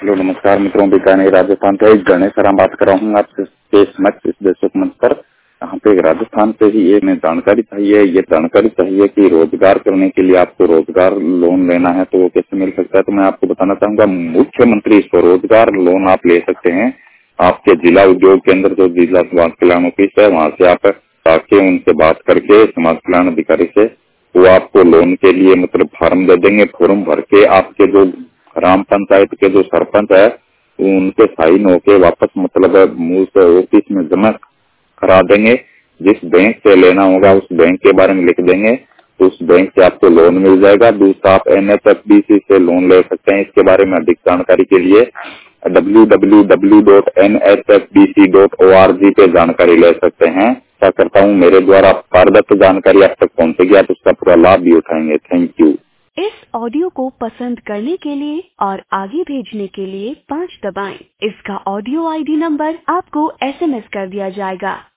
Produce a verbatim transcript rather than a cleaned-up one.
Hello नमस्कार मित्रों, बीकानेर राजस्थान से एक गणेश सर बात कर रहा हूँ आपके समक्ष इस दर्शक मंच पर। यहाँ पे राजस्थान से ही एक जानकारी चाहिए। ये जानकारी चाहिए कि रोजगार करने के लिए आपको रोजगार लोन लेना है तो वो कैसे मिल सकता है। तो मैं आपको बताना चाहूंगा, मुख्यमंत्री स्वरोजगार लोन आप ले सकते हैं। आपके जिला उद्योग केंद्र जो जिला समाज कल्याण ऑफिस है वहाँ से आप आके उनसे बात करके समाज कल्याण अधिकारी से वो आपको लोन के लिए मतलब फॉर्म दे देंगे। फॉर्म भर के आपके जो ग्राम पंचायत के जो सरपंच है उनके साइन होके वापस मतलब उस ऑफिस में जमा करा देंगे। जिस बैंक से लेना होगा उस बैंक के बारे में लिख देंगे तो उस बैंक से आपको लोन मिल जाएगा। दूसरा आप N H F B C से लोन ले सकते हैं। इसके बारे में अधिक जानकारी के लिए W W W dot N H F B C dot O R G पे जानकारी ले सकते हैं। आशा करता हूँ मेरे द्वारा पारदर्शी जानकारी आप तक पहुँचेगी, आप उसका पूरा लाभ भी उठाएंगे। Thank you. इस ऑडियो को पसंद करने के लिए और आगे भेजने के लिए पाँच दबाएं। इसका ऑडियो आई डी नंबर आपको एस एम एस कर दिया जाएगा।